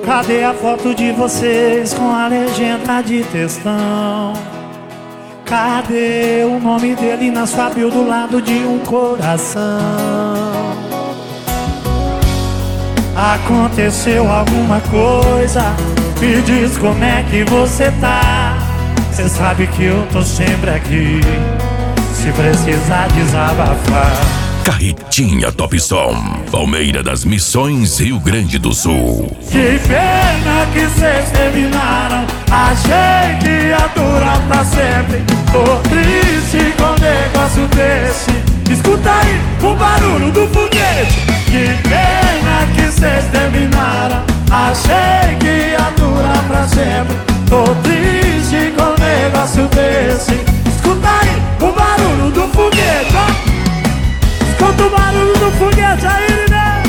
Cadê a foto de vocês com a legenda de textão? Cadê o nome dele na sua bio do lado de um coração? Aconteceu alguma coisa? Me diz como é que você tá. Cê sabe que eu tô sempre aqui, se precisar desabafar. Carretinha Top Som, Palmeira das Missões, Rio Grande do Sul. Que pena que cês terminaram. Achei que ia durar pra sempre. Tô triste com um negócio desse. Escuta aí o barulho do foguete. Que pena que cês terminaram. Achei que ia durar pra sempre. Tô triste com um negócio desse. Escuta aí o barulho do foguete, ó. Escuta o barulho do foguete aí, né?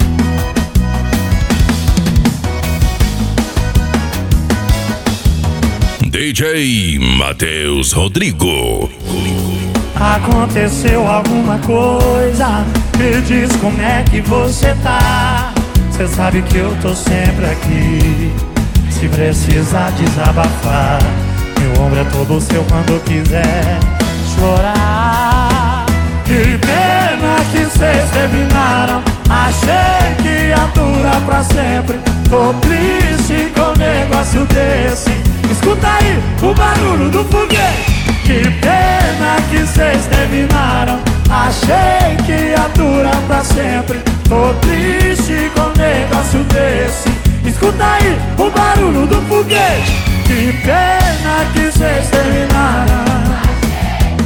DJ Matheus Rodrigo. Aconteceu alguma coisa? Me diz como é que você tá. Cê sabe que eu tô sempre aqui, se precisar desabafar. Meu ombro é todo seu quando quiser chorar. Que pena que cês terminaram. Achei que ia durar pra sempre. Tô triste com um negócio desse. Escuta aí o barulho do foguete. Que pena que cês terminaram. Achei que ia durar pra sempre. Tô triste com um negócio desse. Escuta aí o barulho do foguete. Que pena que cês terminaram.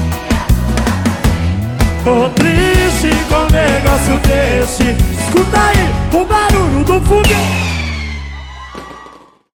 Tô triste com um negócio desse. Escuta aí